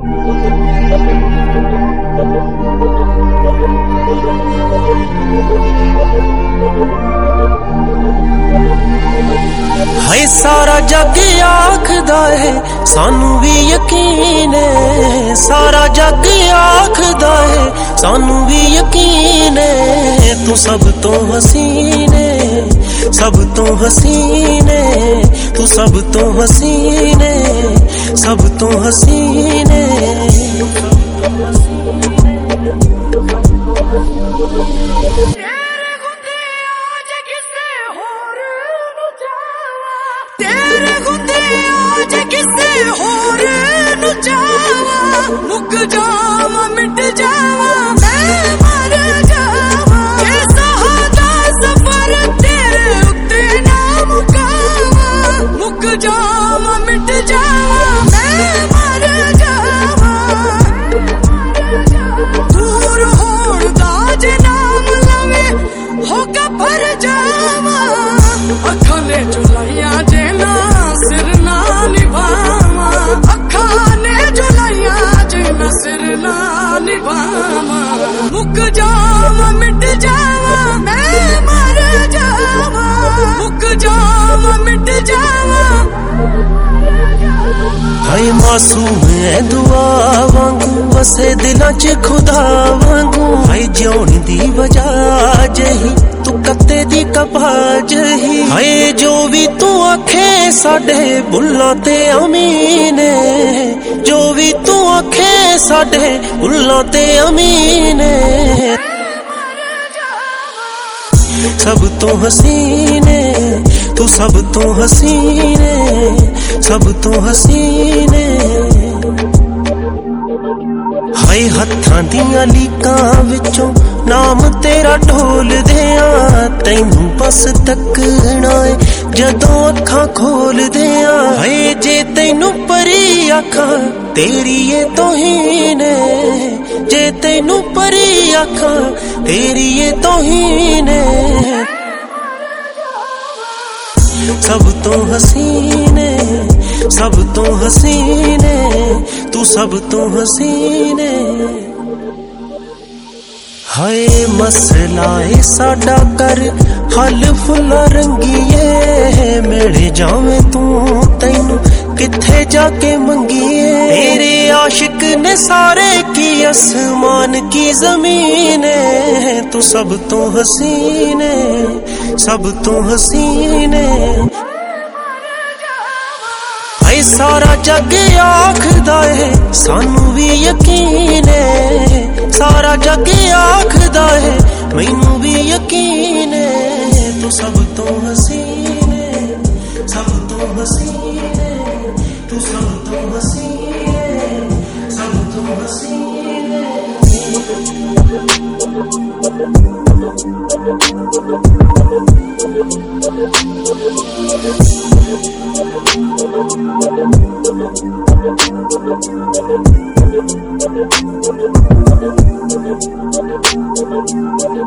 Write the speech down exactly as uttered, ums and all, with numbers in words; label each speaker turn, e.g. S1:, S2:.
S1: हाय सारा जग आखदा है सानू भी यकीन है, सारा जग आखदा है सानू भी यकीन है। तू सब तो हसीन है, सब तो हसीन है, तू सब तो हसीन है, सब तो हसीन है।
S2: तेरे गुंदे आज किसे होर नु जावा, मुक जावा मिट जावा मैं मर जावा। ये सहादा सफर तेरे उत्ते ना मुकावा, मुक जावा मिट जावा मैं मर जावा। दूर होण दा जे नाम लवे होगा भर जावा, अखां ने चुलाइया जे ना सिर ना निभावा, अखां ने चुलाइया जे ना सिर ना निभावा। मुक जावा मिट जावा मैं मर जावा, मुक जावा मिट जावा।
S1: हाय मासूम है दुआ वांगू वसे दिलां च खुदा वांगू। हाय जिउण दी वजह जही तू कत्ते दी कपाज ही। हाय जो भी तू आखे साडे बुल्लां ते अमीन है, जो भी तू आखे साडे बुल्लां ते अमीन है। सब तो हसीन है, तू सब तो हसीन है, सब तो हसीन है। हाय हत्थां दियां लीकां विचों नाम तेरा ढोल दियां, तैनू बस तकना है जदों अखां खोल दियां। हाय जे तैनू परी आखां तेरी ये तौहीन है, जे तैनू परी आखां तेरी ये तौहीन है। सब तो हसीन है, सब तो हसीन है, तू सब तो हसीन है। हाय मसला है साडा कर हल फुला रंगीए, मिल जावे तू तैनू किथे जाके मंगीए। तेरे आशिक ने सारे की आसमान की जमीन है, तू सब तो हसीन है, सब तो हसीन है। हाय सारा जग आखदा है सानू भी यकीन है, सारा जग आखदा है मैनू भी यकीन है। तू सब तो हसीन है, सब तो हसीन है, तू सब तो हसीन है, सब तो हसीन है।